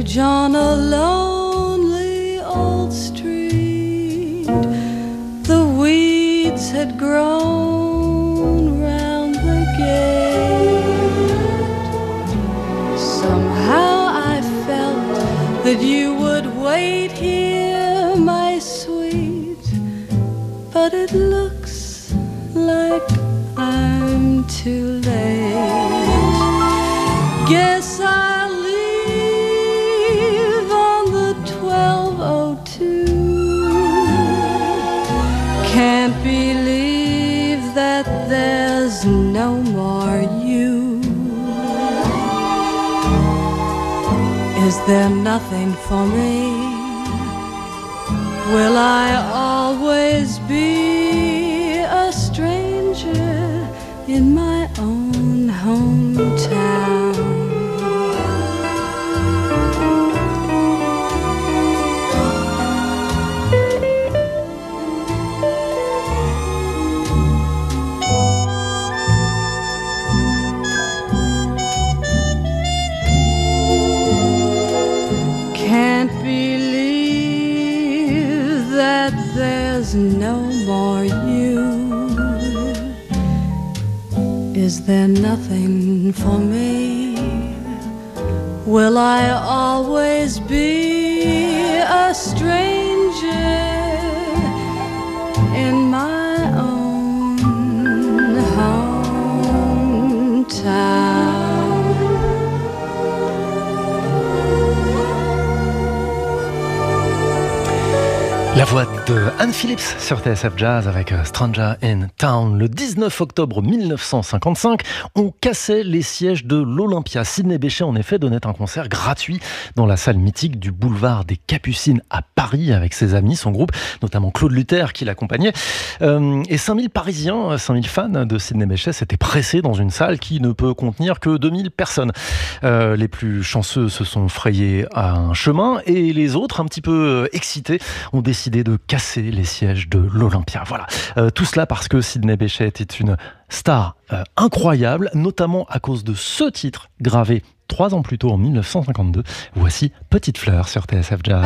cottage on a lonely old street. The weeds had grown round the gate. Somehow I felt that you would wait here, my sweet, but it looks like I'm too late. Guess I'll leave on the 12:02. Can't believe that there's no more you. Is there nothing for me? Will I always be a stranger in my own hometown? Can't believe that there's no more you. Is there nothing for me? Will I always be a stranger in my own hometown? La voix de Anne Phillips sur TSF Jazz avec Stranger in Town. Le 19 octobre 1955, on cassait les sièges de l'Olympia. Sidney Bechet, en effet, donnait un concert gratuit dans la salle mythique du boulevard des Capucines à Paris avec ses amis, son groupe, notamment Claude Luther qui l'accompagnait. Et 5000 Parisiens, 5000 fans de Sidney Bechet s'étaient pressés dans une salle qui ne peut contenir que 2000 personnes. Les plus chanceux se sont frayés un chemin et les autres, un petit peu excités, ont décidé de casser les sièges de l'Olympia. Voilà. Tout cela parce que Sidney Bechet était une star incroyable, notamment à cause de ce titre gravé 3 ans plus tôt en 1952. Voici Petite Fleur sur TSF Jazz.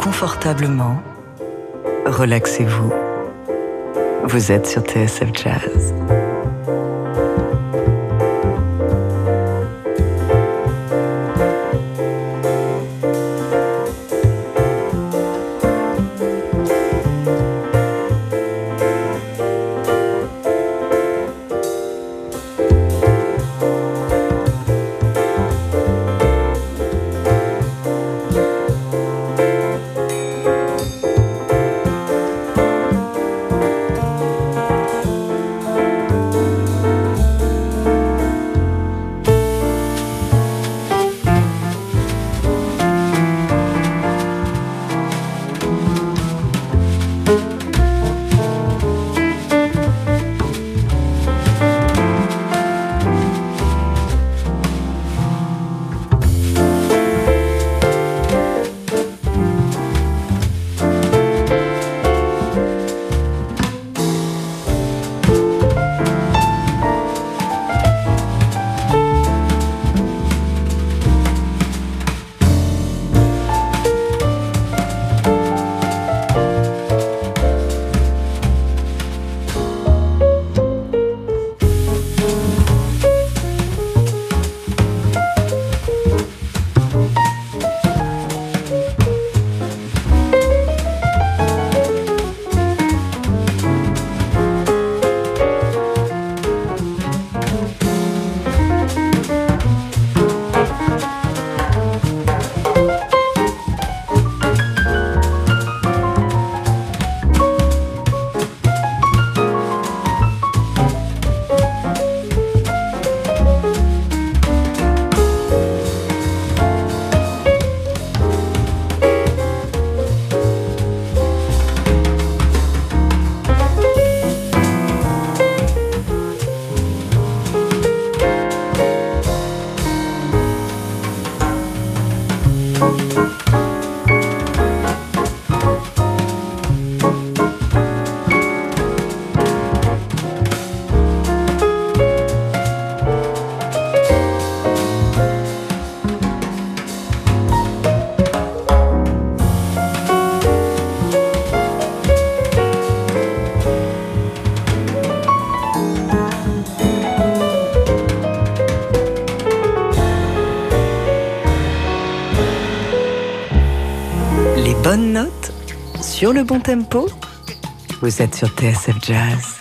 confortablement, relaxez-vous. Vous êtes sur TSF Jazz. Bonne note sur le bon tempo. Vous êtes sur TSF Jazz.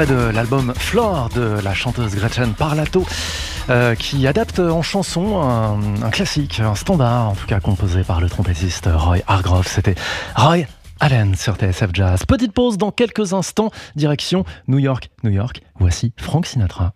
extrait de l'album Flore de la chanteuse Gretchen Parlato, qui adapte en chanson un classique, un standard, en tout cas composé par le trompettiste Roy Hargrove. C'était Roy Allen sur TSF Jazz. Petite pause dans quelques instants, direction New York. Voici Frank Sinatra.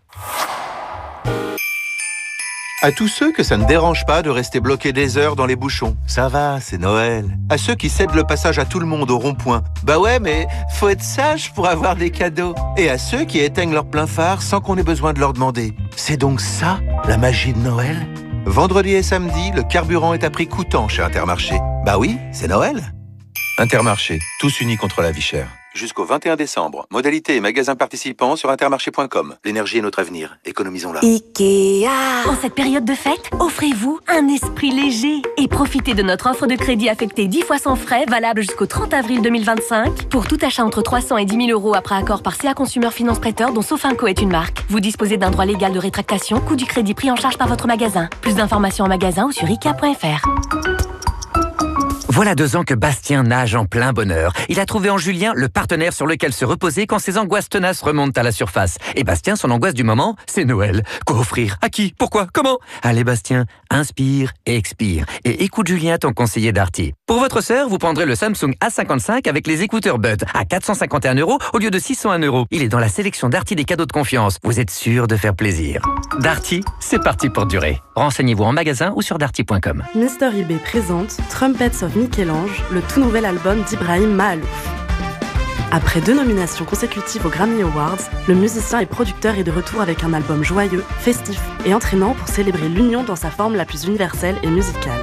À tous ceux que ça ne dérange pas de rester bloqués des heures dans les bouchons. Ça va, c'est Noël. À ceux qui cèdent le passage à tout le monde au rond-point. Bah ouais, mais faut être sage pour avoir des cadeaux. Et à ceux qui éteignent leur plein phare sans qu'on ait besoin de leur demander. C'est donc ça, la magie de Noël ? Vendredi et samedi, le carburant est à prix coûtant chez Intermarché. Bah oui, c'est Noël. Intermarché, tous unis contre la vie chère. Jusqu'au 21 décembre. Modalités et magasins participants sur intermarché.com. L'énergie est notre avenir. Économisons-la. Ikea. En cette période de fête, offrez-vous un esprit léger et profitez de notre offre de crédit affectée 10 fois sans frais, valable jusqu'au 30 avril 2025. Pour tout achat entre 300 et 10 000 euros après accord par CA Consumer Finance Prêteur, dont Sofinco est une marque. Vous disposez d'un droit légal de rétractation, coût du crédit pris en charge par votre magasin. Plus d'informations en magasin ou sur ikea.fr. Voilà 2 ans que Bastien nage en plein bonheur. Il a trouvé en Julien le partenaire sur lequel se reposer quand ses angoisses tenaces remontent à la surface. Et Bastien, son angoisse du moment, c'est Noël. Quoi offrir ? À qui ? Pourquoi ? Comment ? Allez Bastien, inspire et expire. Et écoute Julien, ton conseiller Darty. Pour votre sœur, vous prendrez le Samsung A55 avec les écouteurs Bud à 451 € au lieu de 601 €. Il est dans la sélection Darty des cadeaux de confiance. Vous êtes sûr de faire plaisir. Darty, c'est parti pour durer. Renseignez-vous en magasin ou sur darty.com. Mister eBay présente Trumpets of Michel-Ange, le tout nouvel album d'Ibrahim Mahalouf. Après 2 nominations consécutives aux Grammy Awards, le musicien et producteur est de retour avec un album joyeux, festif et entraînant pour célébrer l'union dans sa forme la plus universelle et musicale.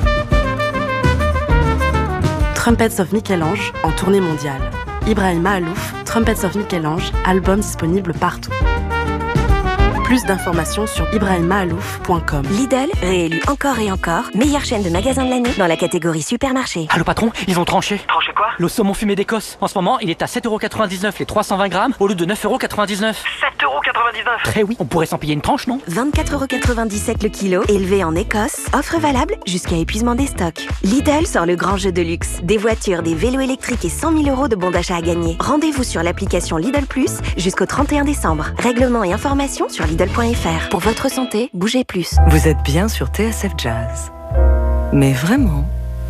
Trumpets of Michel-Ange en tournée mondiale. Ibrahim Mahalouf, Trumpets of Michel-Ange, album disponible partout. Plus d'informations sur ibrahimmahalouf.com. Lidl, réélu encore et encore, meilleure chaîne de magasins de l'année dans la catégorie supermarché. Allô patron, ils ont tranché. Tranché quoi ? Le saumon fumé d'Écosse. En ce moment, il est à 7,99 € les 320 grammes au lieu de 9,99 €. 7,99 €. Eh oui, on pourrait s'en payer une tranche, non ? 24,97 € le kilo, élevé en Écosse. Offre valable jusqu'à épuisement des stocks. Lidl sort le grand jeu de luxe. Des voitures, des vélos électriques et 100 000 € de bons d'achat à gagner. Rendez-vous sur l'application Lidl Plus jusqu'au 31 décembre. Règlements et informations sur Lidl.fr. Pour votre santé, bougez plus. Vous êtes bien sur TSF Jazz. Mais vraiment,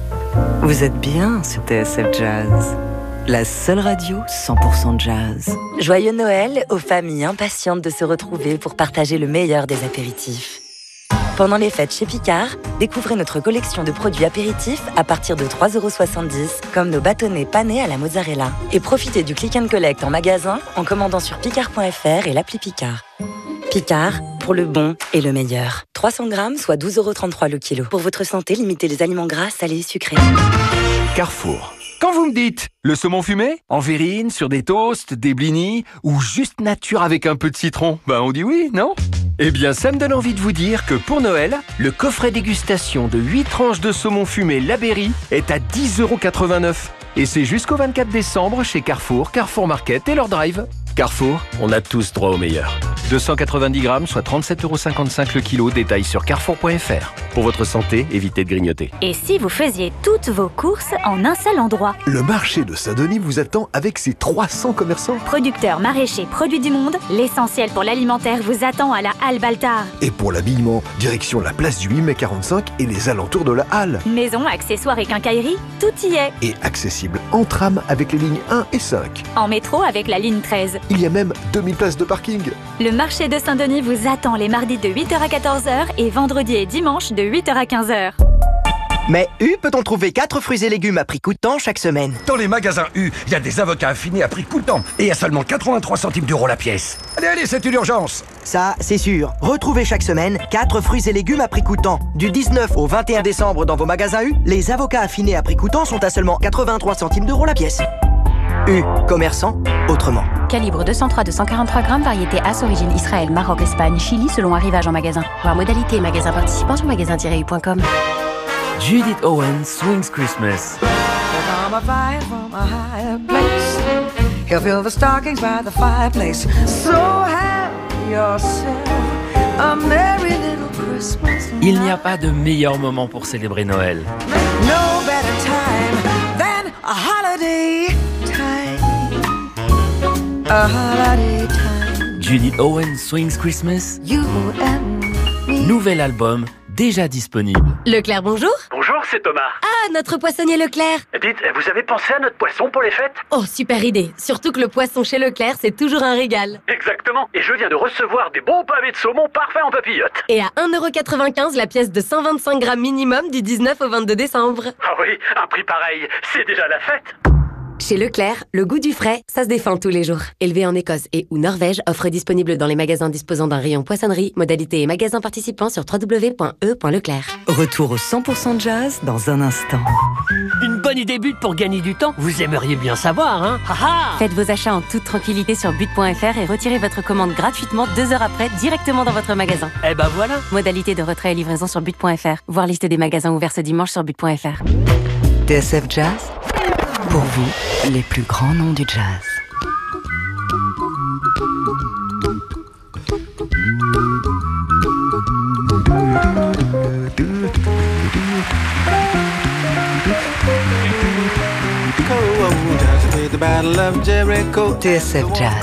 vous êtes bien sur TSF Jazz. La seule radio 100% jazz. Joyeux Noël aux familles impatientes de se retrouver pour partager le meilleur des apéritifs. Pendant les fêtes chez Picard, découvrez notre collection de produits apéritifs à partir de 3,70 €, comme nos bâtonnets panés à la mozzarella. Et profitez du click and collect en magasin en commandant sur picard.fr et l'appli Picard. Picard, pour le bon et le meilleur. 300 grammes, soit 12,33 € le kilo. Pour votre santé, limitez les aliments gras, salés et sucrés. Carrefour. Quand vous me dites le saumon fumé, en verrine, sur des toasts, des blinis, ou juste nature avec un peu de citron, on dit oui, non ? Eh bien, ça me donne envie de vous dire que pour Noël, le coffret dégustation de 8 tranches de saumon fumé La Berry est à 10,89 €. Et c'est jusqu'au 24 décembre chez Carrefour, Carrefour Market et leur drive. Carrefour, on a tous droit au meilleur. 290 grammes, soit 37,55 € le kilo. Détail sur carrefour.fr. Pour votre santé, évitez de grignoter. Et si vous faisiez toutes vos courses en un seul endroit ? Le marché de Saint-Denis vous attend avec ses 300 commerçants. Producteurs, maraîchers, produits du monde, l'essentiel pour l'alimentaire vous attend à la Halle Baltard. Et pour l'habillement, direction la place du 8 mai 45 et les alentours de la Halle. Maison, accessoires et quincaillerie, tout y est. Et accessible en tram avec les lignes 1 et 5. En métro avec la ligne 13. Il y a même 2000 places de parking. Le marché de Saint-Denis vous attend les mardis de 8 h à 14 h et vendredis et dimanche de 8 h à 15 h. Mais U peut-on trouver 4 fruits et légumes à prix coûtant chaque semaine? Dans les magasins U, il y a des avocats affinés à prix coûtant et à seulement 83 centimes d'euros la pièce. Allez, c'est une urgence. Ça, c'est sûr. Retrouvez chaque semaine 4 fruits et légumes à prix coûtant. Du 19 au 21 décembre dans vos magasins U, les avocats affinés à prix coûtant sont à seulement 83 centimes d'euros la pièce. U, commerçant autrement. Calibre 203-243 grammes, variété As, origine Israël, Maroc, Espagne, Chili, selon arrivage en magasin. Voir modalité et magasin participant sur magasin-u.com. Judith Owens swings Christmas. He'll fill the stockings by the fireplace. So have yourself a merry little Christmas. Il n'y a pas de meilleur moment pour célébrer Noël. No better time than a holiday time. a holiday time. Judith Owens Swings Christmas. You and me. Nouvel album déjà disponible. Leclerc, bonjour. Bonjour, c'est Thomas. Ah, notre poissonnier Leclerc. Dites, vous avez pensé à notre poisson pour les fêtes? Oh, super idée. Surtout que le poisson chez Leclerc, c'est toujours un régal. Exactement. Et je viens de recevoir des bons pavés de saumon parfaits en papillote. Et à 1,95€ la pièce de 125 grammes minimum du 19 au 22 décembre. Ah oui, un prix pareil, c'est déjà la fête. Chez Leclerc, le goût du frais, ça se défend tous les jours. Élevé en Écosse et ou Norvège, offre disponible dans les magasins disposant d'un rayon poissonnerie, modalités et magasins participants sur www.e.leclerc. Retour au 100% jazz dans un instant. Une bonne idée but pour gagner du temps. Vous aimeriez bien savoir, hein? Ha-ha! Faites vos achats en toute tranquillité sur but.fr et retirez votre commande gratuitement 2 heures après directement dans votre magasin. Eh ben voilà! Modalité de retrait et livraison sur but.fr. Voir liste des magasins ouverts ce dimanche sur but.fr. TSF Jazz, pour vous, les plus grands noms du jazz. TSF Jazz.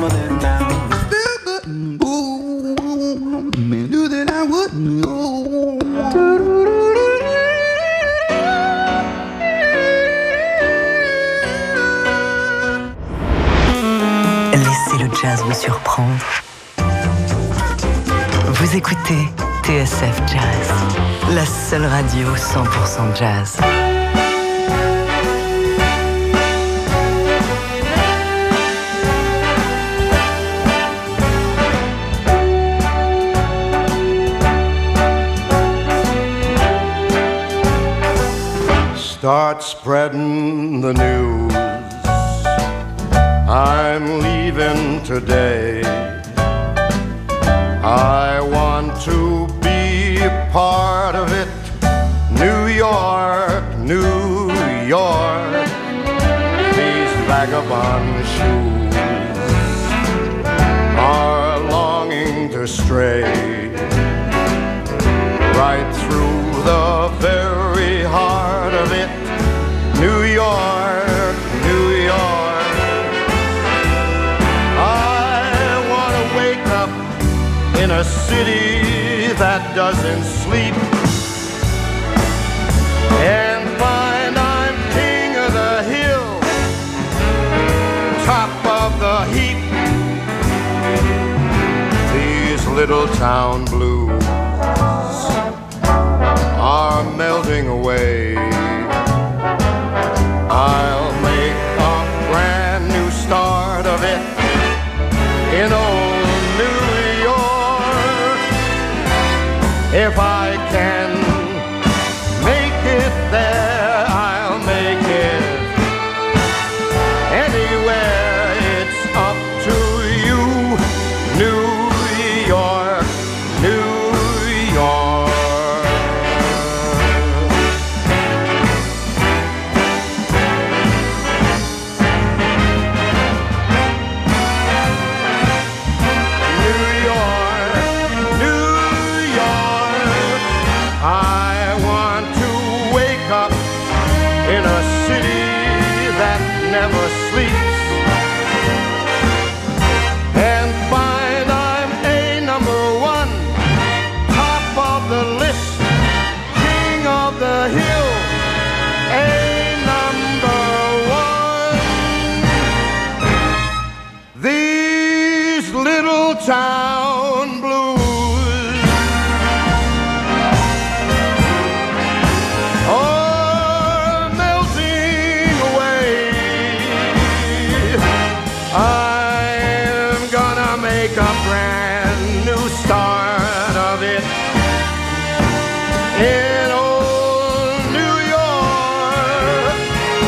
Laissez le jazz vous surprendre. Vous écoutez TSF Jazz, la seule radio 100% jazz. Start spreading the news. I'm leaving today. I want to be a part of it. New York, New York. These vagabond shoes are longing to stray right through the very heart of it. New York, New York. I want to wake up in a city that doesn't sleep and find I'm king of the hill, top of the heap. These little town blues are melting away. I'll make a brand new start of it in old New York. If I can make it there, I'll make it anywhere. It's up to you, New York, New York. Never sleeps and find I'm a number one, top of the list, king of the hill, a number one. These little town blues I'm gonna make a brand new start of it in old New York.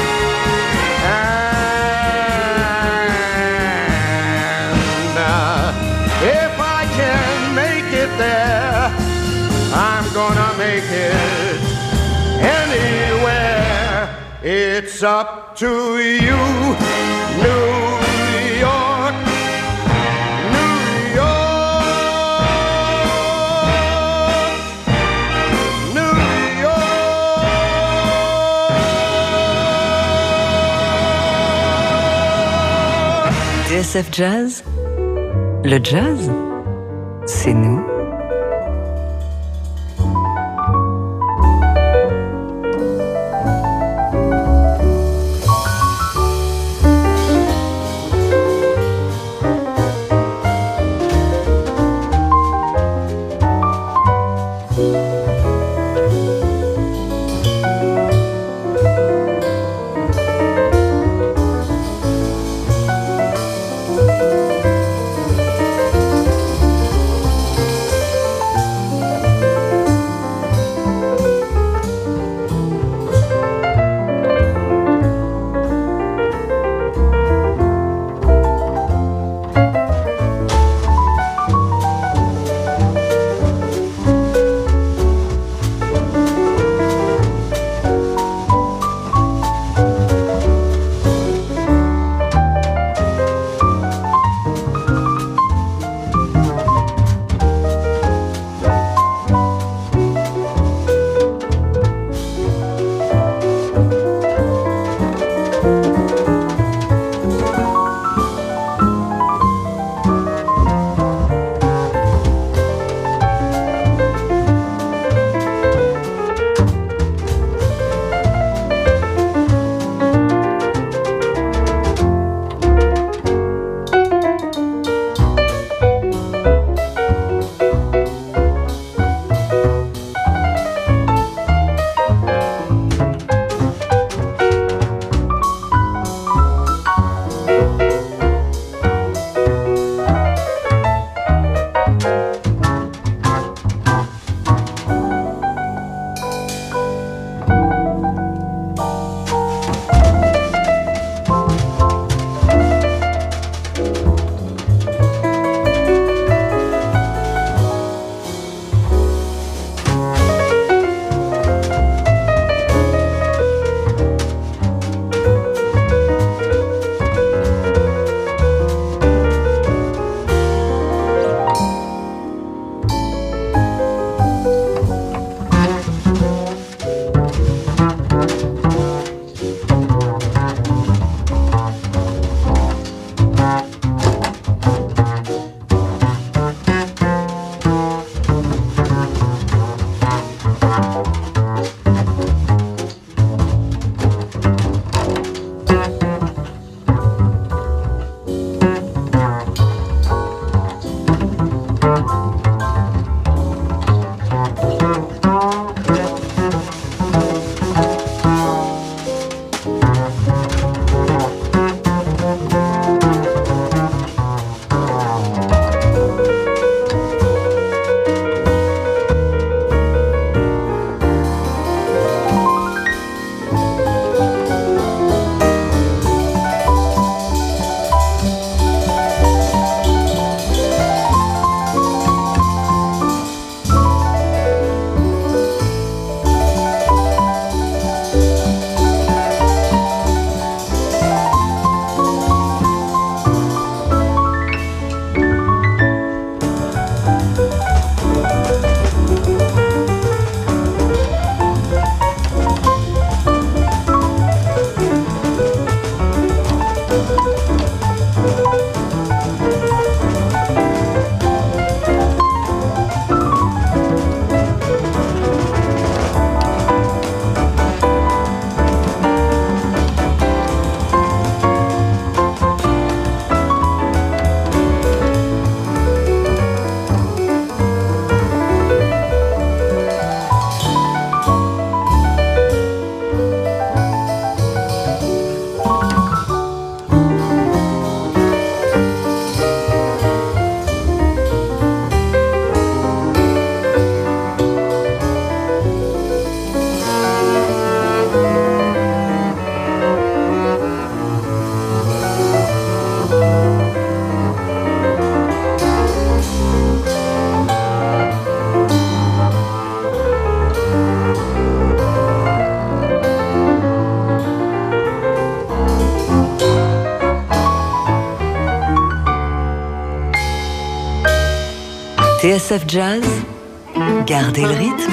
And if I can make it there, I'm gonna make it anywhere. It's up to you, New York, New York, New York. TSF Jazz, le jazz, c'est nous. TSF Jazz, gardez le rythme.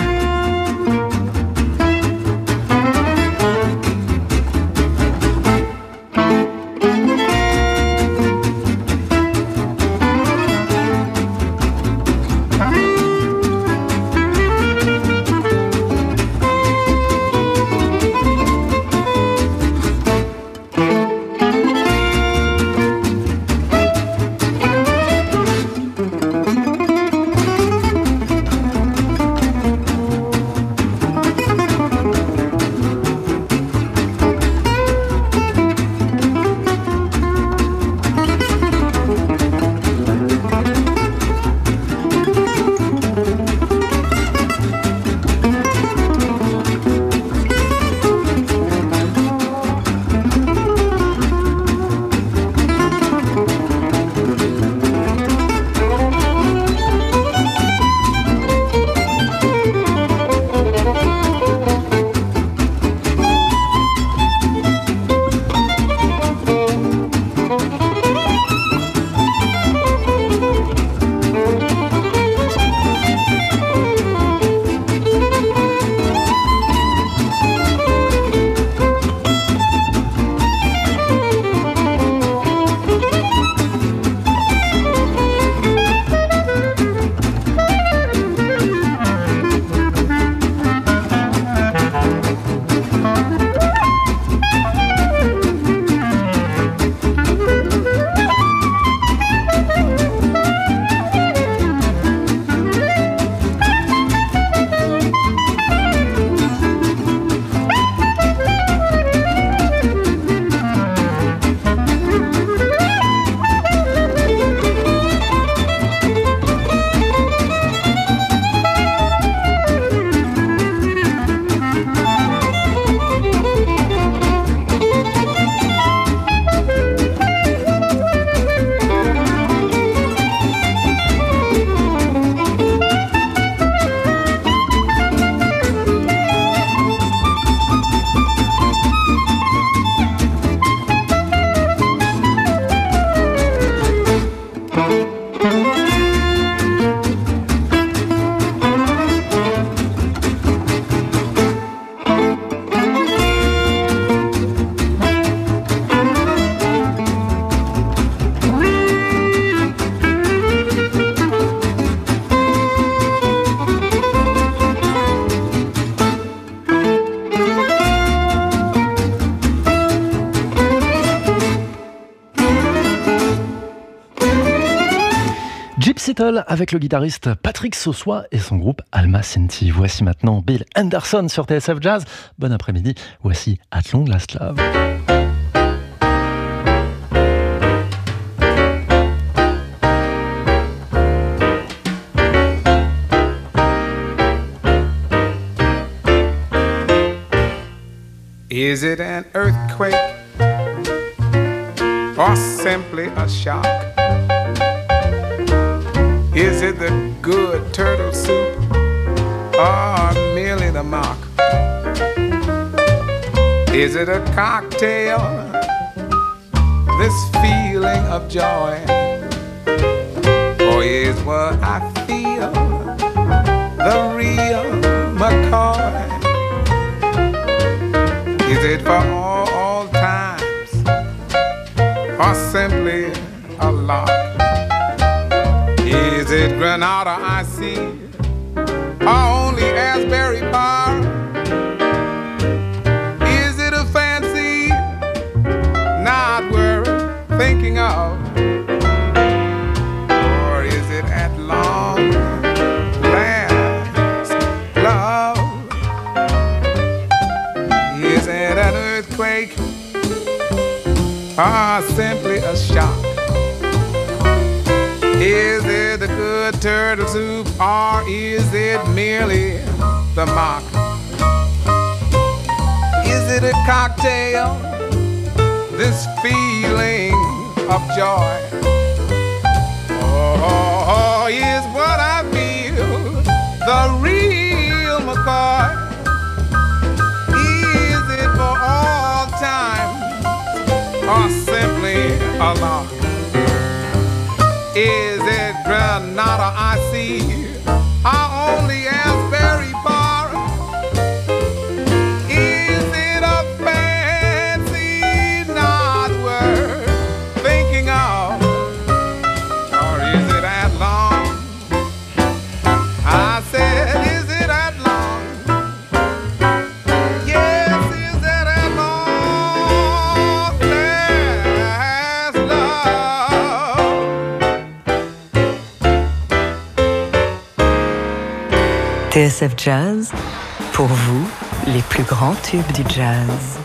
Gypsy Doll avec le guitariste Patrick Sossois et son groupe Alma Sinti. Voici maintenant Bill Anderson sur TSF Jazz. Bon après-midi, voici At Long Last Love. Is it an earthquake or simply a shock? Is it the good turtle soup or merely the mock? Is it a cocktail, this feeling of joy? Or is what I feel the real McCoy? Is it for all times or simply a lark? Is it Granada I see or only Asbury Park? Is it a fancy not worth thinking of? Or is it at long last love? Is it an earthquake or simply a shock? Is it the good turtle soup or is it merely the mock? Is it a cocktail, this feeling of joy? Or is what I feel the real McCoy? Is it for all time or simply a lark? Is it Granada I see or only Asbury Park? Is it a fancy not worth thinking of? Or is it at long? I said, is it at long? Yes, is it at long last love? TSF Jazz, pour vous, les plus grands tubes du jazz.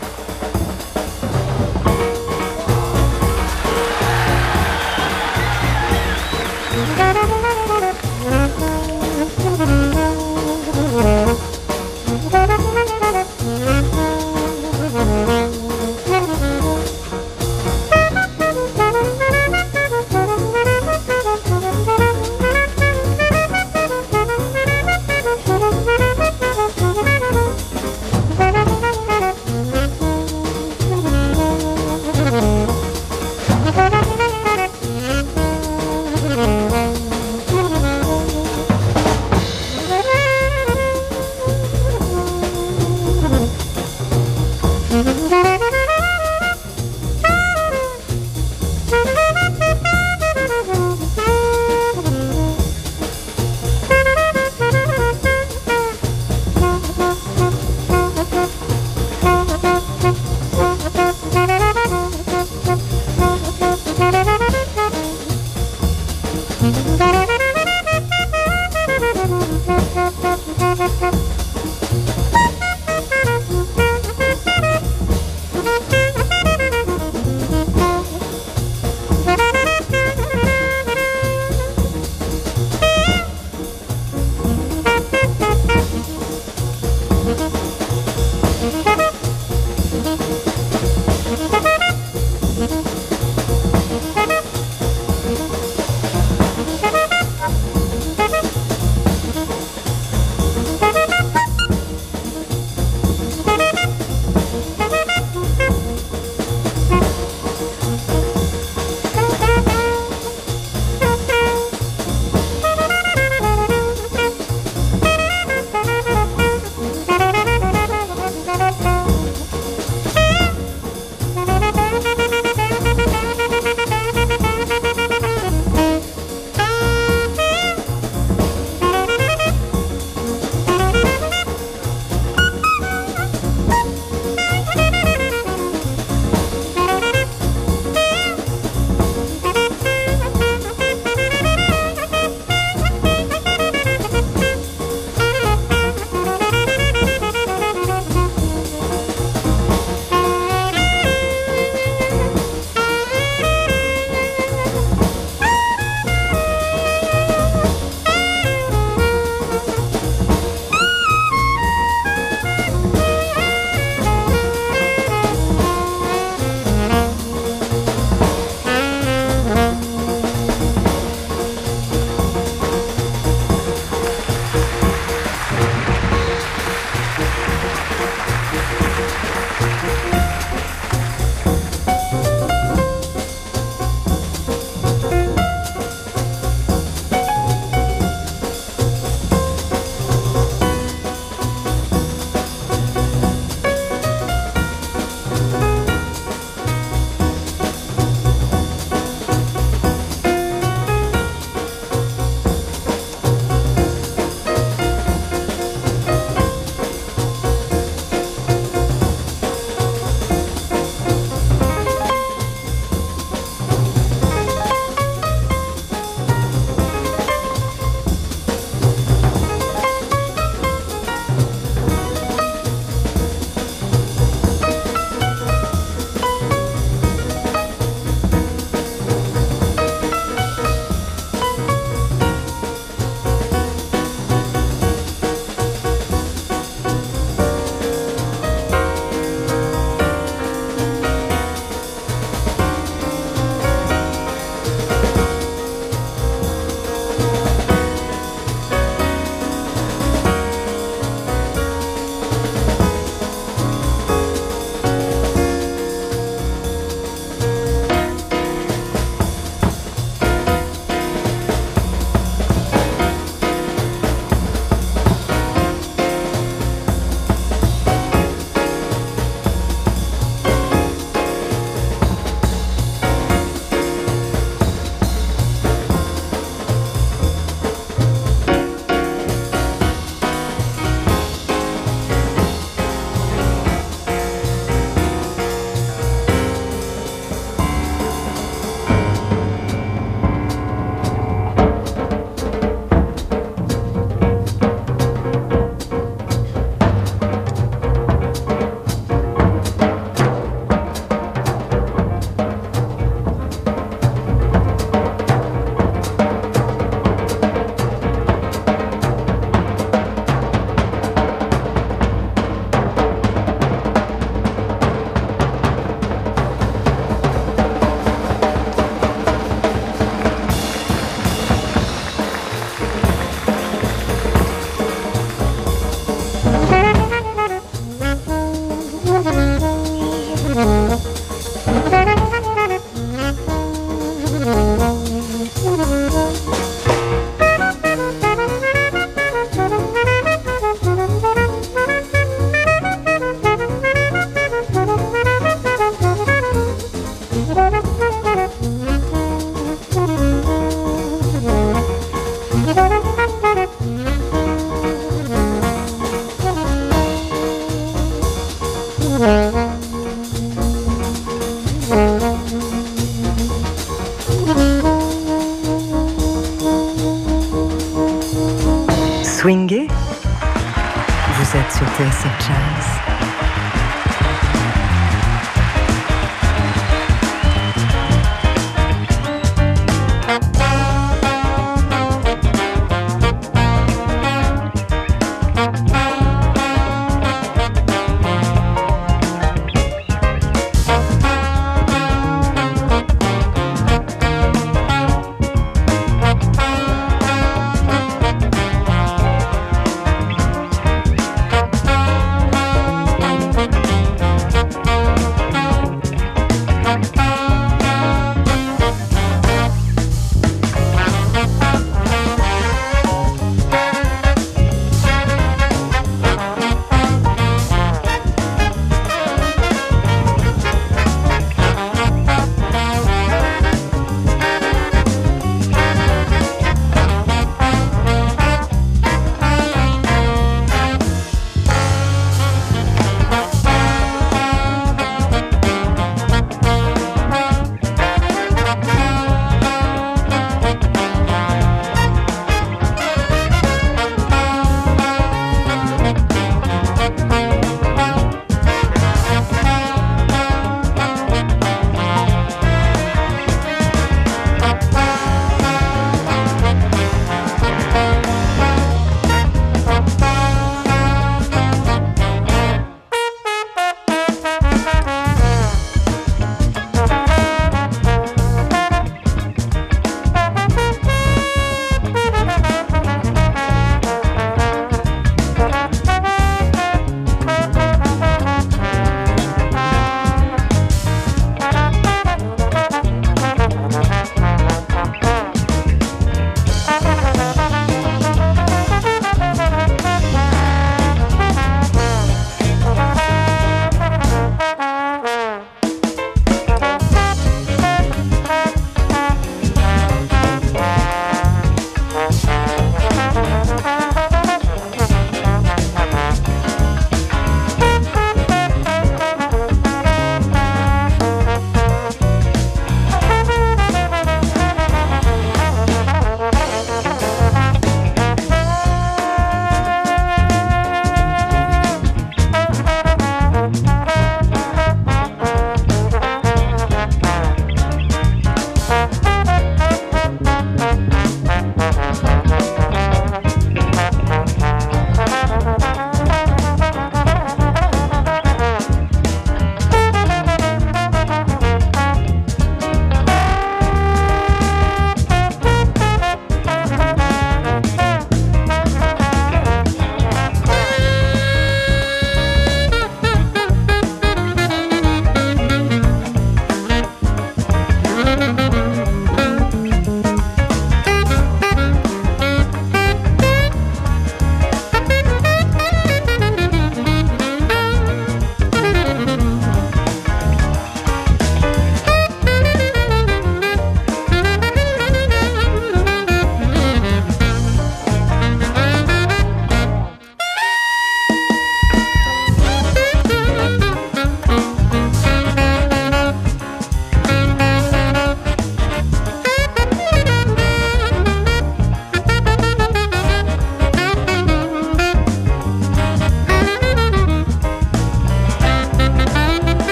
Swingez. Vous êtes sur TSF Jazz.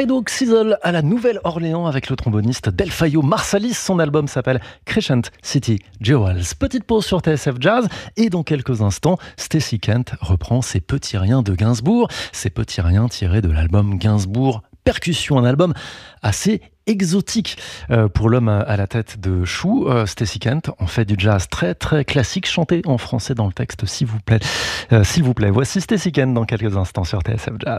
Sidewalk Sizzle à la Nouvelle-Orléans avec le tromboniste Delfayo Marsalis. Son album s'appelle Crescent City Jewels. Petite pause sur TSF Jazz et dans quelques instants, Stacey Kent reprend ses petits riens de Gainsbourg. Ces petits riens tirés de l'album Gainsbourg Percussion, un album assez exotique pour l'homme à la tête de chou. Stacey Kent en fait du jazz très très classique, chanté en français dans le texte s'il vous plaît. Voici Stacey Kent dans quelques instants sur TSF Jazz.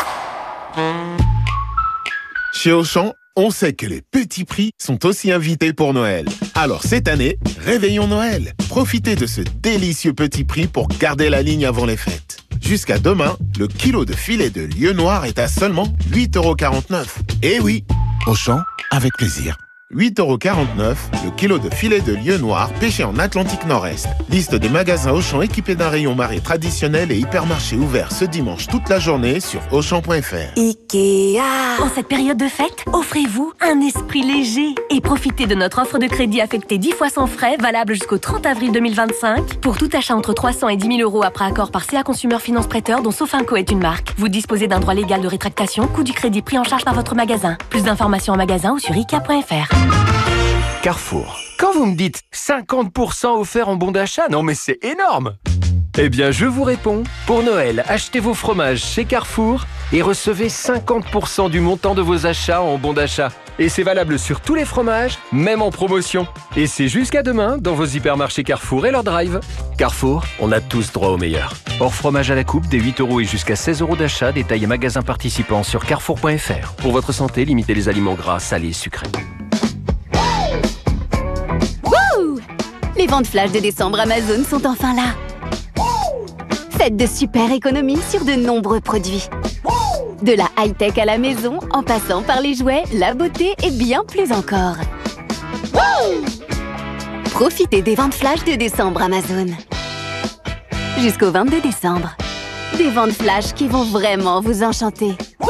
Chez Auchan, on sait que les petits prix sont aussi invités pour Noël. Alors cette année, réveillons Noël. Profitez de ce délicieux petit prix pour garder la ligne avant les fêtes. Jusqu'à demain, le kilo de filet de lieu noir est à seulement 8,49 €. Eh oui, Auchan, avec plaisir. 8,49 € le kilo de filet de lieu noir pêché en Atlantique Nord-Est. Liste des magasins Auchan équipés d'un rayon marée traditionnel et hypermarché ouvert ce dimanche toute la journée sur Auchan.fr. Ikea. En cette période de fête, offrez-vous un esprit léger et profitez de notre offre de crédit affectée 10 fois sans frais, valable jusqu'au 30 avril 2025. Pour tout achat entre 300 et 10 000 € après accord par CA Consumer Finance Prêteur, dont Sofinco est une marque. Vous disposez d'un droit légal de rétractation, coût du crédit pris en charge par votre magasin. Plus d'informations en magasin ou sur Ikea.fr. Carrefour. Quand vous me dites 50% offert en bon d'achat, non mais c'est énorme! Eh bien, je vous réponds. Pour Noël, achetez vos fromages chez Carrefour et recevez 50% du montant de vos achats en bon d'achat. Et c'est valable sur tous les fromages, même en promotion. Et c'est jusqu'à demain dans vos hypermarchés Carrefour et leur drive. Carrefour, on a tous droit au meilleur. Hors fromage à la coupe, des 8 € et jusqu'à 16 € d'achat, détail et magasins participants sur carrefour.fr. Pour votre santé, limitez les aliments gras, salés et sucrés. Les ventes flash de décembre Amazon sont enfin là. Faites de super économies sur de nombreux produits. De la high-tech à la maison, en passant par les jouets, la beauté et bien plus encore. Profitez des ventes flash de décembre Amazon. Jusqu'au 22 décembre. Des ventes flash qui vont vraiment vous enchanter.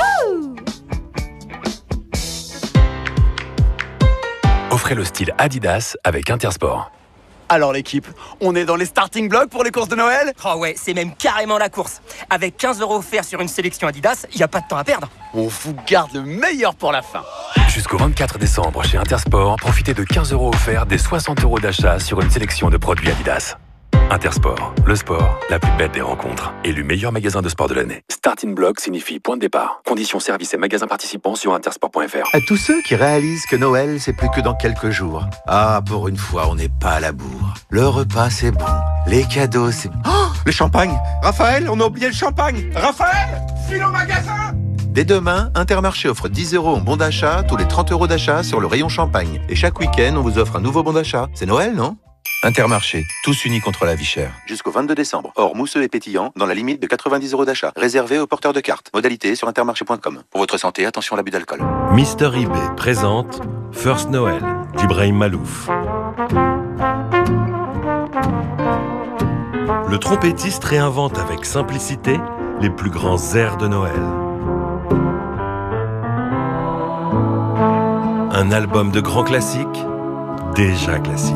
Offrez le style Adidas avec Intersport. Alors l'équipe, on est dans les starting blocks pour les courses de Noël? Oh ouais, c'est même carrément la course. Avec 15 € offerts sur une sélection Adidas, y a pas de temps à perdre. On vous garde le meilleur pour la fin. Jusqu'au 24 décembre chez Intersport, profitez de 15 € offerts des 60 € d'achat sur une sélection de produits Adidas. Intersport, le sport, la plus belle des rencontres. Élu meilleur magasin de sport de l'année. Starting block signifie point de départ. Conditions, services et magasins participants sur intersport.fr. À tous ceux qui réalisent que Noël, c'est plus que dans quelques jours. Ah, pour une fois, on n'est pas à la bourre. Le repas, c'est bon. Les cadeaux, c'est... Oh, le champagne! Raphaël, on a oublié le champagne! Raphaël, file au magasin! Dès demain, Intermarché offre 10 € en bon d'achat, tous les 30 € d'achat sur le rayon champagne. Et chaque week-end, on vous offre un nouveau bon d'achat. C'est Noël, non? Intermarché, tous unis contre la vie chère. Jusqu'au 22 décembre. Or, mousseux et pétillant, dans la limite de 90 € d'achat. Réservé aux porteurs de cartes. Modalité sur intermarché.com. Pour votre santé, attention à l'abus d'alcool. Mister eBay présente First Noël d'Ibrahim Malouf. Le trompettiste réinvente avec simplicité les plus grands airs de Noël. Un album de grands classiques, déjà classique.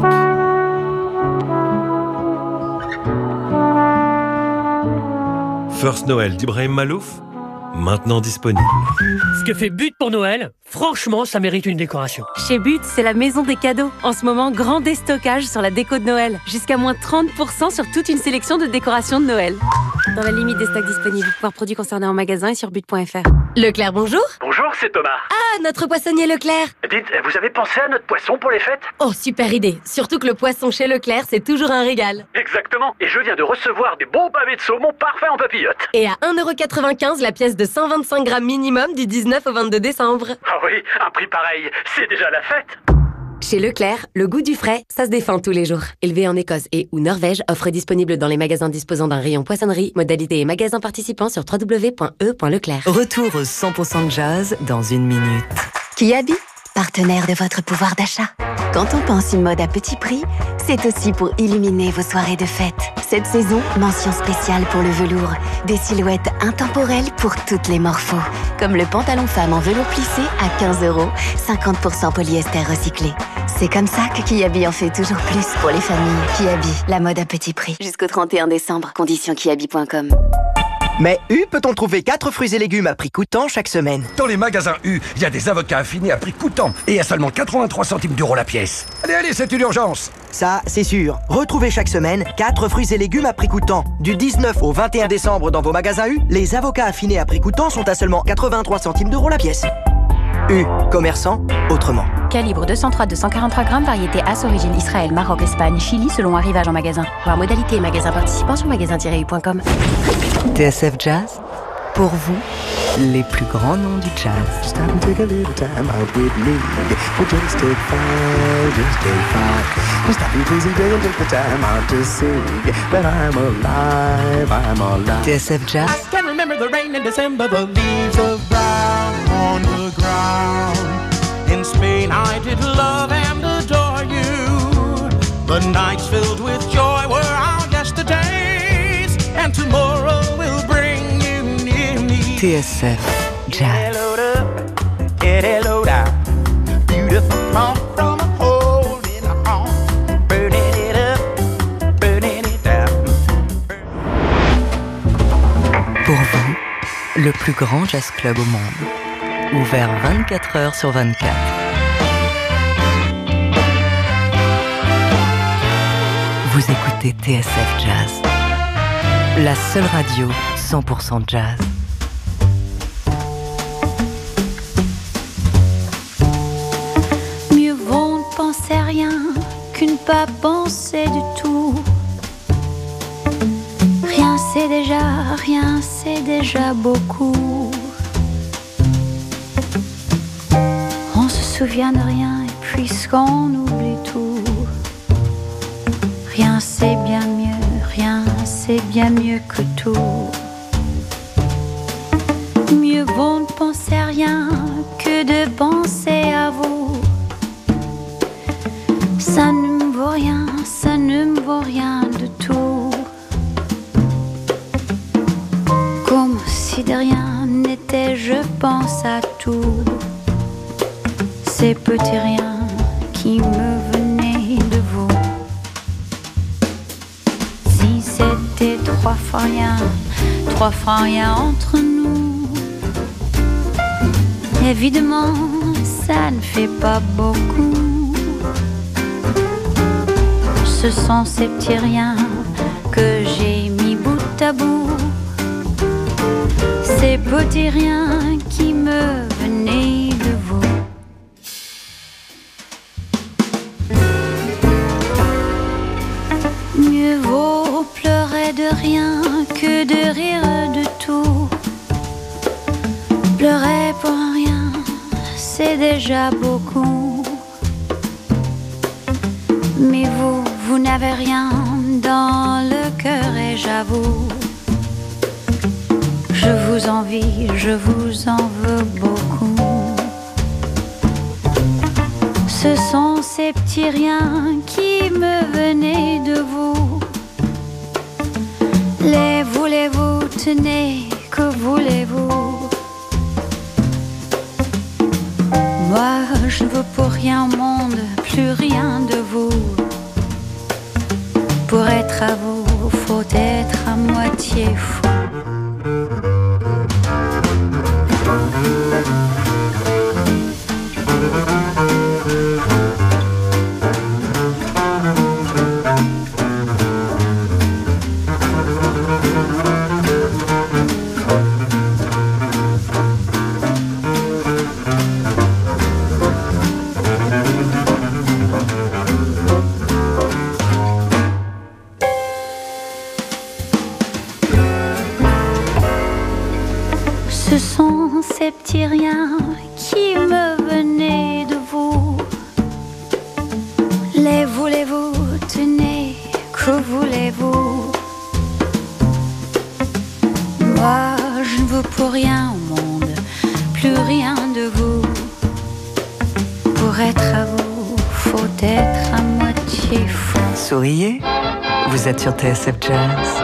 First Noël d'Ibrahim Malouf, maintenant disponible. Ce que fait But pour Noël, franchement, ça mérite une décoration. Chez But, c'est la maison des cadeaux. En ce moment, grand déstockage sur la déco de Noël. Jusqu'à moins 30% sur toute une sélection de décorations de Noël. Dans la limite des stocks disponibles. Voir produits concernés en magasin et sur but.fr. Leclerc, bonjour. Bonjour, c'est Thomas. Ah, notre poissonnier Leclerc. Dites, vous avez pensé à notre poisson pour les fêtes? Oh, super idée. Surtout que le poisson chez Leclerc, c'est toujours un régal. Exactement. Et je viens de recevoir des bons pavés de saumon parfaits en papillote. Et à 1,95 € la pièce de 125 grammes minimum du 19 au 22 décembre. Ah oui, un prix pareil, c'est déjà la fête. Chez Leclerc, le goût du frais, ça se défend tous les jours. Élevé en Écosse et ou Norvège, offre disponible dans les magasins disposant d'un rayon poissonnerie, modalités et magasins participants sur www.e.leclerc. Retour au 100% de jazz dans une minute. Kiabi, partenaire de votre pouvoir d'achat. Quand on pense une mode à petit prix, c'est aussi pour illuminer vos soirées de fête. Cette saison, mention spéciale pour le velours. Des silhouettes intemporelles pour toutes les morphos. Comme le pantalon femme en velours plissé à 15 €, 50% polyester recyclé. C'est comme ça que Kiabi en fait toujours plus pour les familles. Kiabi, la mode à petit prix. Jusqu'au 31 décembre, conditions kiabi.com. Mais U, peut-on trouver 4 fruits et légumes à prix coûtant chaque semaine? Dans les magasins U, il y a des avocats affinés à prix coûtant et à seulement 83 centimes d'euros la pièce. Allez, c'est une urgence. Ça, c'est sûr. Retrouvez chaque semaine 4 fruits et légumes à prix coûtant. Du 19 au 21 décembre dans vos magasins U, les avocats affinés à prix coûtant sont à seulement 83 centimes d'euros la pièce. U, commerçant autrement. Calibre 203-243 grammes, variété As, origine Israël, Maroc, Espagne, Chili, selon arrivage en magasin. Voir modalité et magasin participant sur magasin-u.com. TSF Jazz, pour vous, les plus grands noms du jazz. TSF Jazz. I can remember the rain in December, the leaves of brown on the ground. In Spain I did love and adore you. The nights filled with joy were our yesterdays, and tomorrow will bring you near me. TSF Jazz. Get it low down. Beautiful song from a hole in the heart. Burning it up, burning it down. Pour vous, le plus grand jazz club au monde. Ouvert 24 heures sur 24. Vous écoutez TSF Jazz. La seule radio 100% jazz. Mieux vaut ne penser à rien qu'une pas penser du tout. Rien c'est déjà beaucoup. On se souvient de rien et puisqu'on oublie tout. Rien c'est bien mieux que tout. Mieux vaut ne penser à rien que de penser à vous. Ça ne me vaut rien de tout. Comme si de rien n'était, je pense à tout. Ces petits riens qui me venaient de vous. Si c'était trois fois rien entre nous. Évidemment, ça ne fait pas beaucoup. Ce sont ces petits riens que j'ai mis bout à bout. Ces petits riens qui me venaient de vous. Mieux vaut pleurer de rien que de rire de tout. Pleurer pour rien, c'est déjà beaucoup. Mais vous n'avez rien dans le cœur et j'avoue, je vous envie, je vous en veux beaucoup. Ce sont ces petits riens qui me venaient de vous. Les voulez-vous, tenez, que voulez-vous? Moi, je ne veux pour rien au monde, plus rien de vous. Pour être à vous, faut être à moitié fou. Ce sont ces petits riens qui me venaient de vous. Les voulez-vous, tenez, que voulez-vous? Moi, je ne veux pour rien au monde, plus rien de vous. Pour être à vous, faut être à moitié fou. Souriez, vous êtes sur TSF Jazz.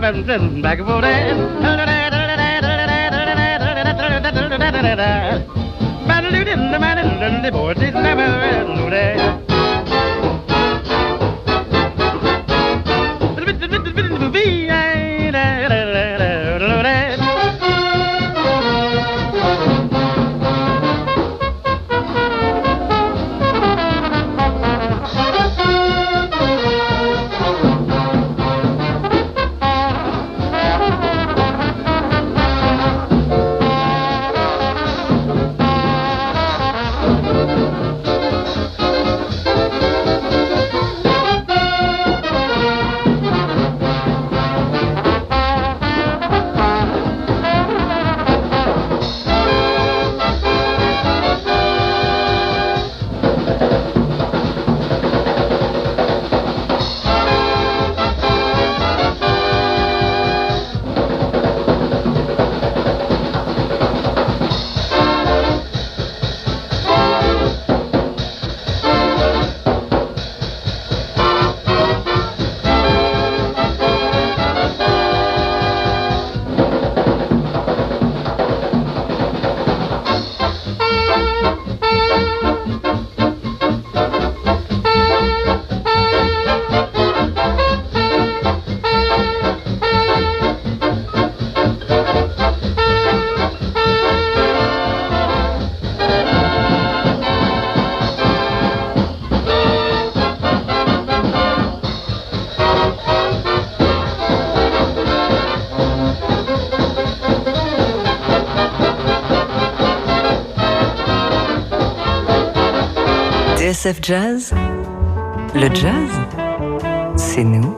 TSF Jazz, le jazz, c'est nous.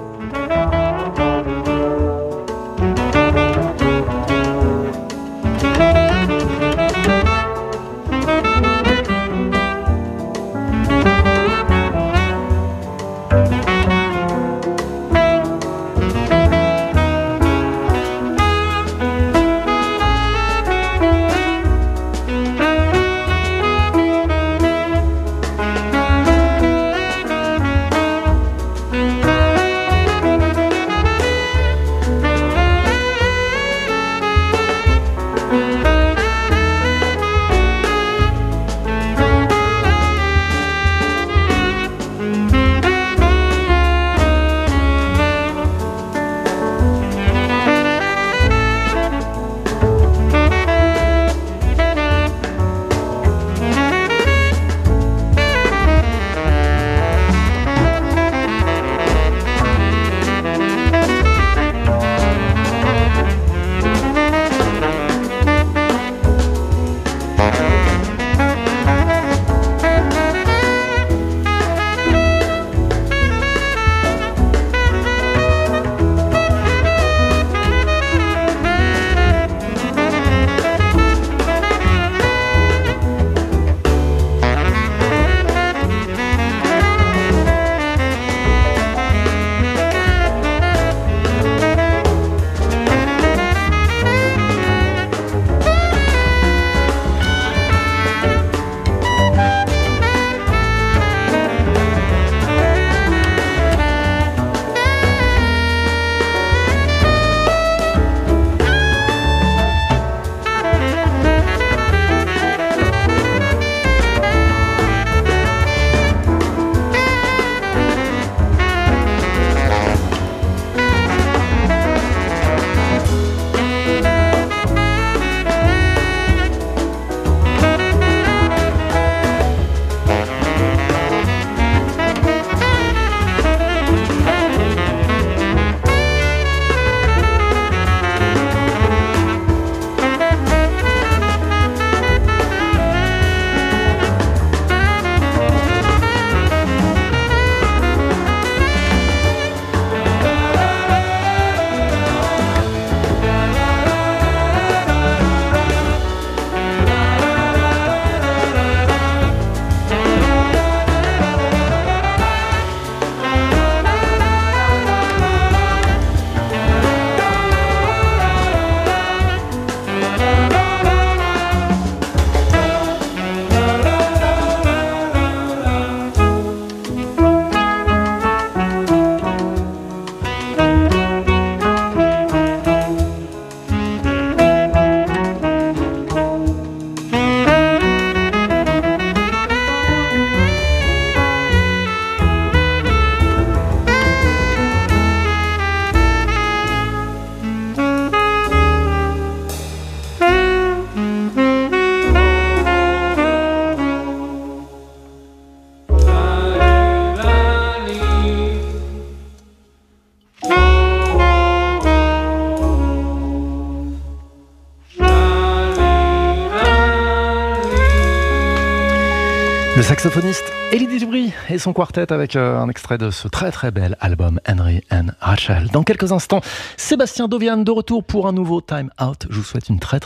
Le saxophoniste Elie Dubry et son quartet avec un extrait de ce très très bel album Henry and Rachel. Dans quelques instants, Sébastien Dovian de retour pour un nouveau Time Out. Je vous souhaite une très